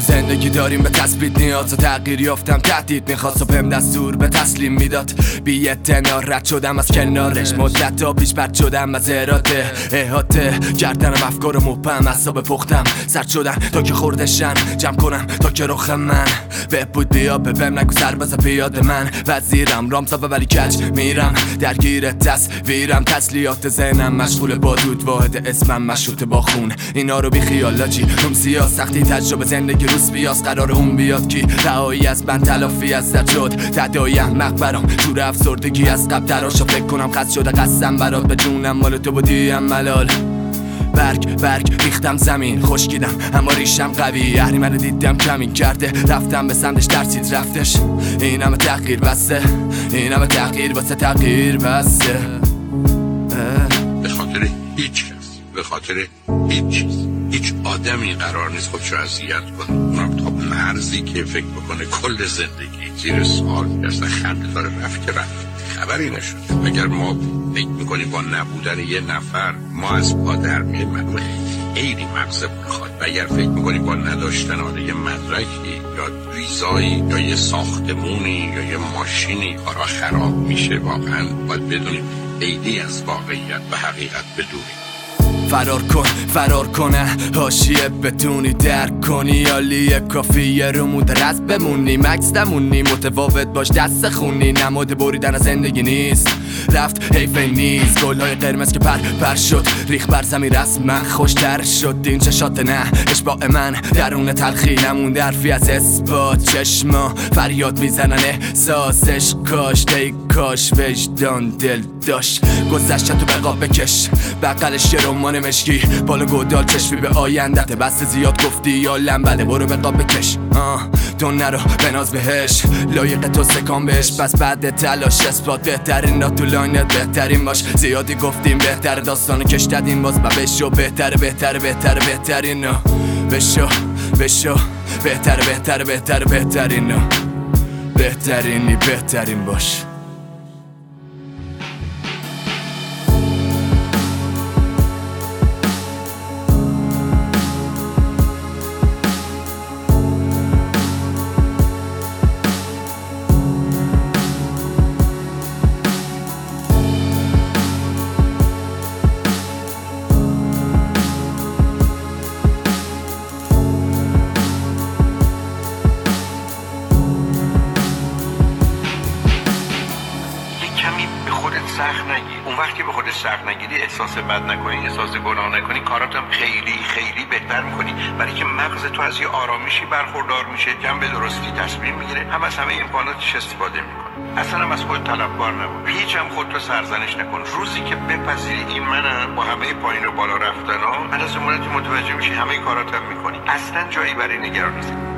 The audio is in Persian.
زندگی داریم به تثبیت نیاز و تغییر یافتم تهدید میخواست و بهم دستور به تسلیم میداد. بی اعتنا رد شدم از کنارش، مدت تا پیش پرد شدم از اراده احاطه کردنم افکار مبهم، اعصاب پختم سرد شدن تا که خوردشن جمع کنم تا که رخ من بهبود بیا بهم نگو سرباز پیاده من وزیرم رامزا ولی کج میرم درگیر تصویرم تسلیات ذهنم مشغول با دود واحد اسمم مشروط با خون اینا رو بی خیالاجی هم سیاه سختی تجربه زندگی روز بیاس قرار اون بیاد کی رهایی از من تلافی از در شد تدایم مقبرم تور افسردگی از قبل تراشو فکر کنم خست شده قسم برات به جونم مال تو بودیم ملال برگ ریختم زمین خشکیدم اما ریشم قوی اهریمن دیدم کمین کرده رفتم به سمتش ترسید رفتش این همه تغییر بسته این همه تغییر واسه تغییر بسته به خاطر هیچ کس به خاطر هیچ چیز هیچ آدمی قرار نیست خودشو اذیت کنه اونم تا مرزی که فکر بکنه کل زندگی زیر سوال اصلا خنده داره رفت که رفت خبری نشد. اگر ما فکر میکنیم با نبودن یه نفر ما از پا در میه معلومه خیلی مغزمون خواد و اگر فکر میکنیم با نداشتن یه مدرکی یا ویزایی یا یه ساختمونی یا یه ماشینی کارا خراب میشه واقعا باید بدونیم خیلی از واقعیت و حقیقت بدونیم. فرار کنه حاشیه بتونی درک کنی عالیه کافیه رو مدرس بمونی مکس دمونی متفاوت باش دست خونی نماد بریدن از زندگی نیست رفت حیف نیست گلهای قرمز که پر شد ریخ بر زمین رسما خوشتر شد این چشات نه اشباع من درون تلخی نمونده حرفی از اثبات چشما فریاد میزنن احساسش کاش ای کاش وجدان دل داشت گذشت تو بقا بکش بقلش یه رمان مشکی بالا گودال چشمی به آیندت بس زیاد گفتی یا لنبله برو بقا بکش تو نرو بناز بهش لایق تو سکان بهش بس بعد تلاش اثبات بهترین را تو لاینت بهترین باش زیادی گفتیم بهتر داستانو کش دادیم باز و بشو بهترین بشو بهترین باش. سخت نگیر. اون وقتی به خودت سخت نگیری احساس بد نکنی احساس گناه نکنی کاراتم خیلی خیلی بهتر میکنی برای که مغز تو از یه آرامشی برخوردار میشه جنب درستی تصمیم میگیره هم از همه امکاناتش استفاده میکنه اصلا هم از خود طلبکار نباش هیچ هم خودتو سرزنش نکن روزی که بپذیری این منم با همه پایین و بالا رفتن ها بعد از اون متوجه میشی همه کاراتم میکنی اصلا جایی برای نگرانی نیست.